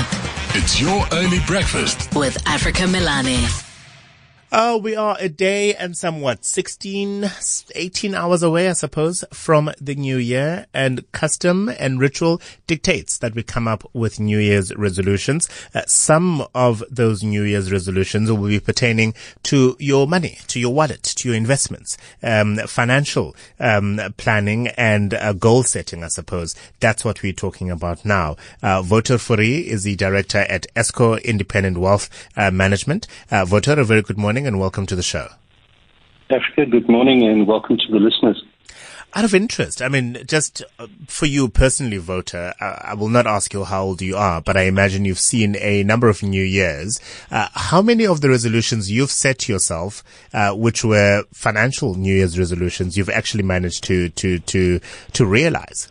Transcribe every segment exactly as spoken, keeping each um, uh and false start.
up. It's your early breakfast with Africa Milani. Uh, we are a day and somewhat sixteen, eighteen hours away, I suppose, from the new year, and custom and ritual dictates that we come up with New Year's resolutions. Uh, some of those New Year's resolutions will be pertaining to your money, to your wallet, to your investments, um, financial um, planning and uh, goal setting, I suppose. That's what we're talking about now. Uh, Wouter Fourie is the director at Esco Independent Wealth uh, Management. Uh, Wouter, a very good morning and welcome to the show. Africa, good morning and welcome to the listeners. Out of interest, I mean, just for you personally, Wouter, uh, I will not ask you how old you are, but I imagine you've seen a number of New Years. Uh, how many of the resolutions you've set yourself, uh, which were financial New Year's resolutions, you've actually managed to to to to realize?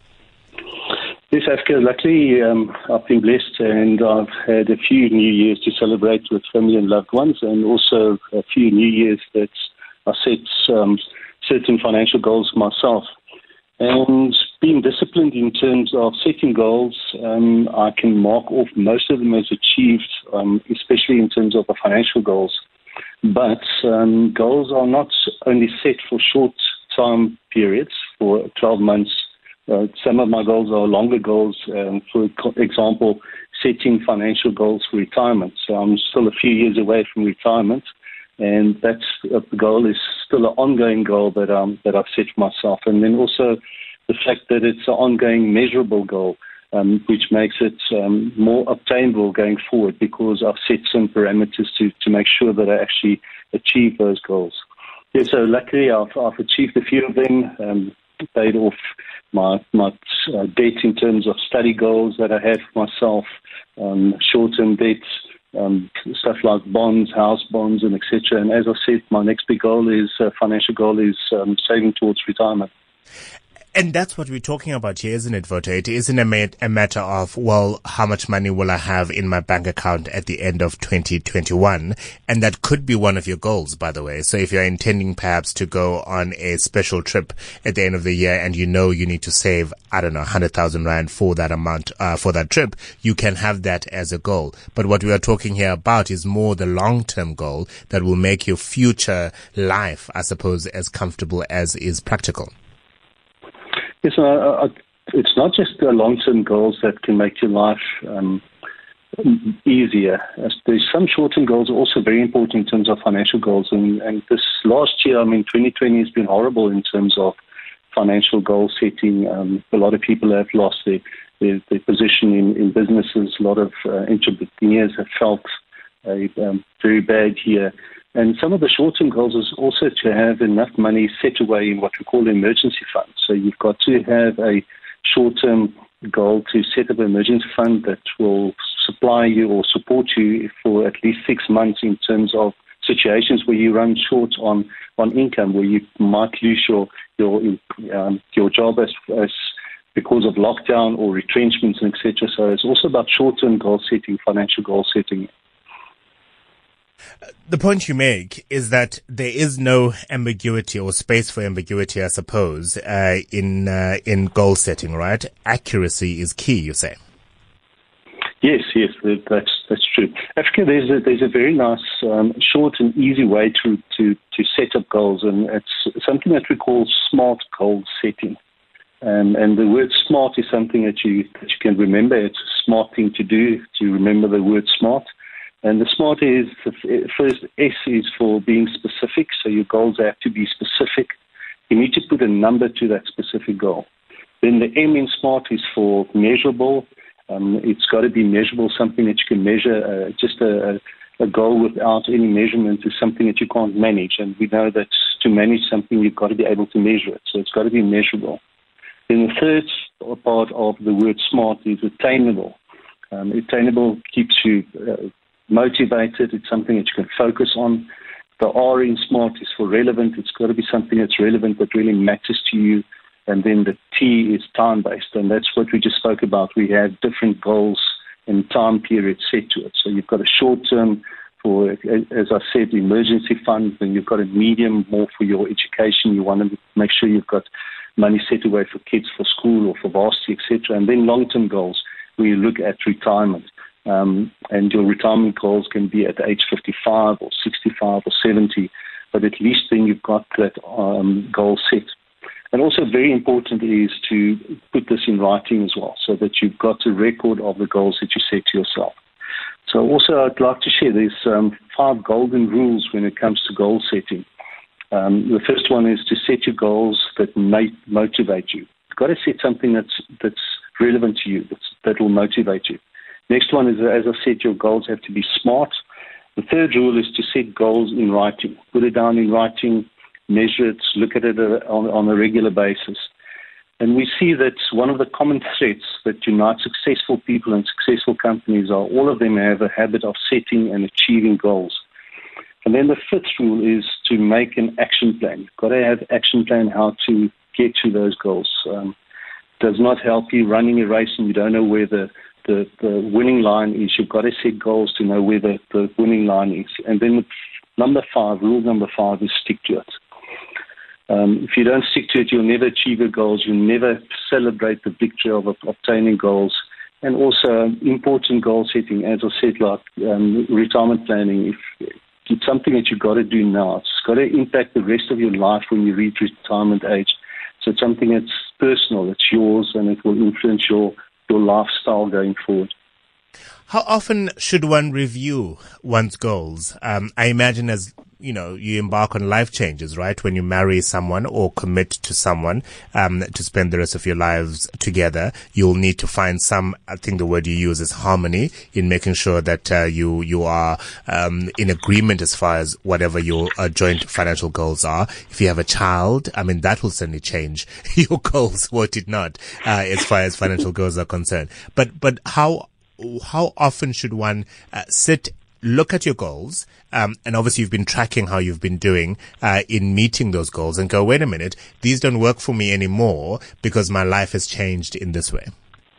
Yes, Africa, luckily um, I've been blessed and I've had a few New Years to celebrate with family and loved ones, and also a few New Years that I set um, certain financial goals myself. And being disciplined in terms of setting goals, um, I can mark off most of them as achieved, um, especially in terms of the financial goals. But um, goals are not only set for short time periods, for twelve months. Uh, some of my goals are longer goals, um, for example, setting financial goals for retirement. So I'm still a few years away from retirement, and that's uh, the goal is still an ongoing goal that um, that I've set for myself. And then also the fact that it's an ongoing measurable goal, um, which makes it um, more obtainable going forward, because I've set some parameters to, to make sure that I actually achieve those goals. Yeah, so luckily I've, I've achieved a few of them, um, paid off my my uh, debt in terms of study goals that I had for myself, um, short-term debts, um, stuff like bonds, house bonds, and et cetera. And as I said, my next big goal is uh, financial goal is um, saving towards retirement. And that's what we're talking about here, isn't it, Wouter? It isn't a, ma- a matter of, well, how much money will I have in my bank account at the end of twenty twenty-one? And that could be one of your goals, by the way. So if you're intending perhaps to go on a special trip at the end of the year and you know you need to save, I don't know, one hundred thousand rand for that amount, uh, for that trip, you can have that as a goal. But what we are talking here about is more the long-term goal that will make your future life, I suppose, as comfortable as is practical. Yes, uh, it's not just the long-term goals that can make your life um, easier. There's some short-term goals are also very important in terms of financial goals. And, and this last year, I mean, twenty twenty has been horrible in terms of financial goal setting. Um, a lot of people have lost their, their, their position in, in businesses. A lot of uh, entrepreneurs have felt a um, very bad year. And some of the short-term goals is also to have enough money set away in what we call an emergency fund. So you've got to have a short-term goal to set up an emergency fund that will supply you or support you for at least six months in terms of situations where you run short on, on income, where you might lose your your um, your job as, as because of lockdown or retrenchments and et cetera. So it's also about short-term goal setting, financial goal setting. The point you make is that there is no ambiguity or space for ambiguity, I suppose, uh, in uh, in goal setting, right? Accuracy is key, you say. Yes, yes, that's that's true. Africa, there's a, there's a very nice, um, short and easy way to, to, to set up goals, and it's something that we call SMART goal setting. Um, and the word SMART is something that you that you can remember. It's a smart thing to do to remember the word SMART. And the SMART is, the first S is for being specific, so your goals have to be specific. You need to put a number to that specific goal. Then the M in SMART is for measurable. Um, it's got to be measurable, something that you can measure. Uh, just a, a goal without any measurement is something that you can't manage. And we know that to manage something, you've got to be able to measure it. So it's got to be measurable. Then the third part of the word SMART is attainable. Um, attainable keeps you uh, motivated. It's something that you can focus on. The R in SMART is for relevant. It's got to be something that's relevant, that really matters to you. And then the T is time-based, and that's what we just spoke about. We have different goals and time periods set to it. So you've got a short-term for, as I said, emergency fund, and you've got a medium more for your education. You want to make sure you've got money set away for kids, for school or for varsity, et cetera. And then long-term goals, where you look at retirement. Um, and your retirement goals can be at age fifty-five or sixty-five or seventy, but at least then you've got that um, goal set. And also very important is to put this in writing as well, so that you've got a record of the goals that you set to yourself. So also I'd like to share there's um, five golden rules when it comes to goal setting. Um, the first one is to set your goals that may motivate you. You've got to set something that's that's relevant to you, that's, that will motivate you. Next one is, as I said, your goals have to be smart. The third rule is to set goals in writing. Put it down in writing, measure it, look at it on, on a regular basis. And we see that one of the common threads that unite successful people and successful companies are all of them have a habit of setting and achieving goals. And then the fifth rule is to make an action plan. You've got to have an action plan how to get to those goals. Um, does not help you running a race and you don't know where the, the, the winning line is. You've got to set goals to know where the, the winning line is. And then number five, rule number five is stick to it. Um, if you don't stick to it, you'll never achieve your goals. You'll never celebrate the victory of obtaining goals. And also important goal setting, as I said, like um, retirement planning. If it's something that you've got to do now, it's got to impact the rest of your life when you reach retirement age. So it's something that's personal, it's yours, and it will influence your, your lifestyle going forward. How often should one review one's goals? Um, I imagine as, you know, you embark on life changes, right? When you marry someone or commit to someone um, to spend the rest of your lives together, you'll need to find some, I think the word you use is harmony in making sure that uh, you you are um, in agreement as far as whatever your uh, joint financial goals are. If you have a child, I mean, that will certainly change your goals, won't it not, uh, as far as financial goals are concerned. But, but how how often should one uh, sit, look at your goals, um, and obviously you've been tracking how you've been doing uh, in meeting those goals and go, wait a minute, these don't work for me anymore because my life has changed in this way?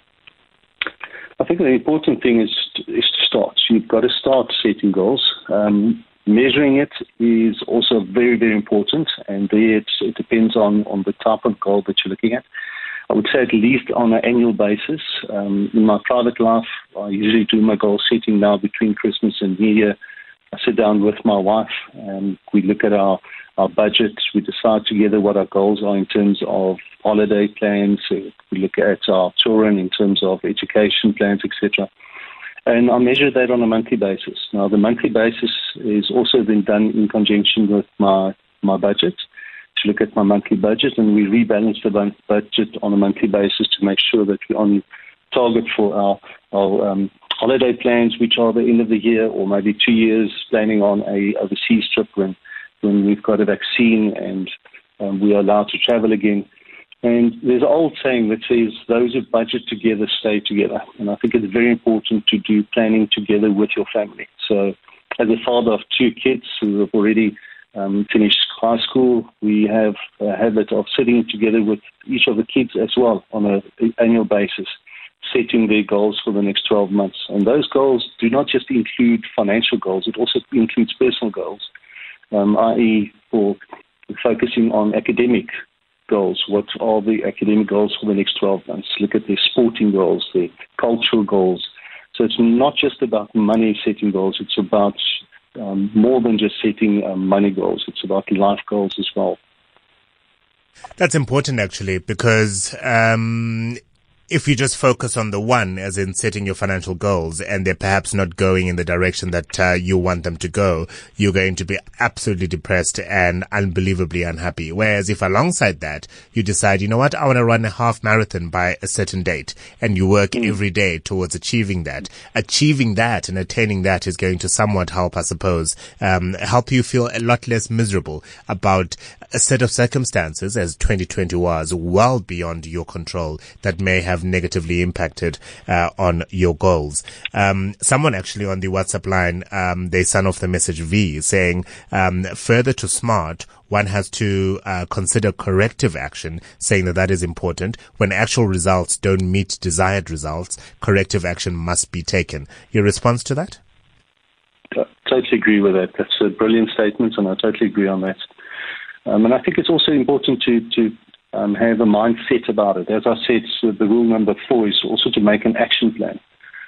I think the important thing is to, is to start. You've got to start setting goals. Um, measuring it is also very, very important, and there it, it depends on, on the type of goal that you're looking at. I would say at least on an annual basis. Um, in my private life, I usually do my goal setting now between Christmas and New Year. I sit down with my wife and we look at our, our budget. We decide together what our goals are in terms of holiday plans. We look at our children in terms of education plans, et cetera. And I measure that on a monthly basis. Now, the monthly basis is also then done in conjunction with my, my budget. To look at my monthly budget, and we rebalance the budget on a monthly basis to make sure that we're on target for our, our um, holiday plans, which are the end of the year, or maybe two years planning on a overseas trip when, when we've got a vaccine and um, we are allowed to travel again. And there's an old saying that says, those who budget together stay together. And I think it's very important to do planning together with your family. So as a father of two kids who have already Um, finished high school, we have a habit of sitting together with each of the kids as well on an annual basis, setting their goals for the next twelve months. And those goals do not just include financial goals, it also includes personal goals, um, that is for focusing on academic goals. What are the academic goals for the next twelve months? Look at their sporting goals, their cultural goals. So it's not just about money setting goals, it's about Um, more than just setting um, money goals. It's about life goals as well. That's important, actually, because um, if you just focus on the one, as in setting your financial goals, and they're perhaps not going in the direction that uh, you want them to go, you're going to be absolutely depressed and unbelievably unhappy. Whereas if alongside that, you decide, you know what, I want to run a half marathon by a certain date, and you work mm. every day towards achieving that, achieving that and attaining that is going to somewhat help, I suppose, um, help you feel a lot less miserable about a set of circumstances, as twenty twenty was, well beyond your control, that may have negatively impacted uh, on your goals. Um, someone actually on the WhatsApp line, um, they sent off the message V saying, um, further to SMART, one has to uh, consider corrective action, saying that that is important. When actual results don't meet desired results, corrective action must be taken. Your response to that? I totally agree with that. That's a brilliant statement, and I totally agree on that. Um, and I think it's also important to, to um, have a mindset about it. As I said, so the rule number four is also to make an action plan.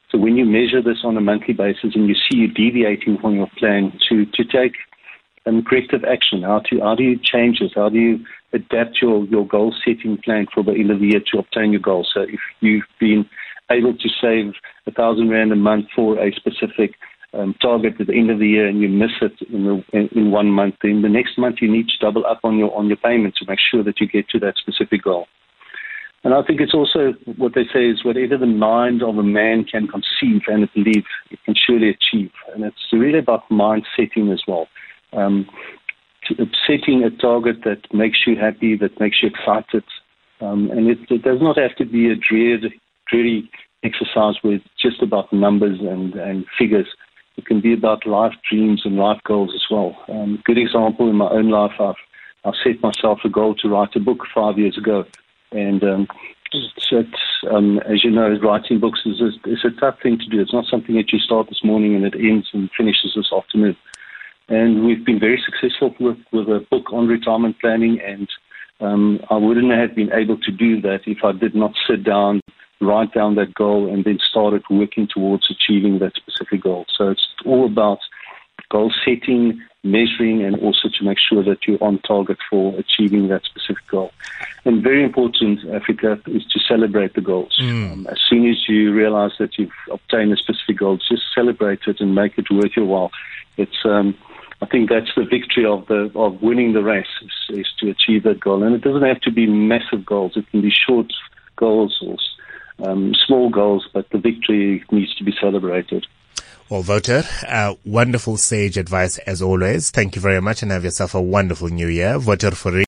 So when you measure this on a monthly basis and you see you deviating from your plan, to, to take um, corrective action. How to how do you change this? How do you adapt your, your goal setting plan for the end of the year to obtain your goal? So if you've been able to save a thousand rand a month for a specific um, target at the end of the year and you miss it in, the, in, in one month, then the next month you need to double up on your on your payment to make sure that you get to that specific goal. And I think it's also what they say is whatever the mind of a man can conceive and believe, it can surely achieve. And it's really about mind setting as well. Um, setting a target that makes you happy, that makes you excited. Um, and it, it does not have to be a dreary, dreary exercise where it's just about numbers and, and figures. It can be about life dreams and life goals as well. Um, good example in my own life, I've, I've set myself a goal to write a book five years ago. And um, so it's, um, as you know, writing books is a, is a tough thing to do. It's not something that you start this morning and it ends and finishes this afternoon. And we've been very successful with, with a book on retirement planning, and um, I wouldn't have been able to do that if I did not sit down, write down that goal, and then started working towards achieving that specific goal. So it's all about goal setting, measuring, and also to make sure that you're on target for achieving that specific goal. And very important, Africa, is to celebrate the goals. Mm. Um, as soon as you realize that you've obtained a specific goal, just celebrate it and make it worth your while. It's, um, I think that's the victory of the of winning the race, is, is to achieve that goal. And it doesn't have to be massive goals. It can be short goals or um, small goals, but the victory needs to be celebrated. Well, Wouter, uh, wonderful sage advice as always. Thank you very much and have yourself a wonderful new year. Wouter Fourie.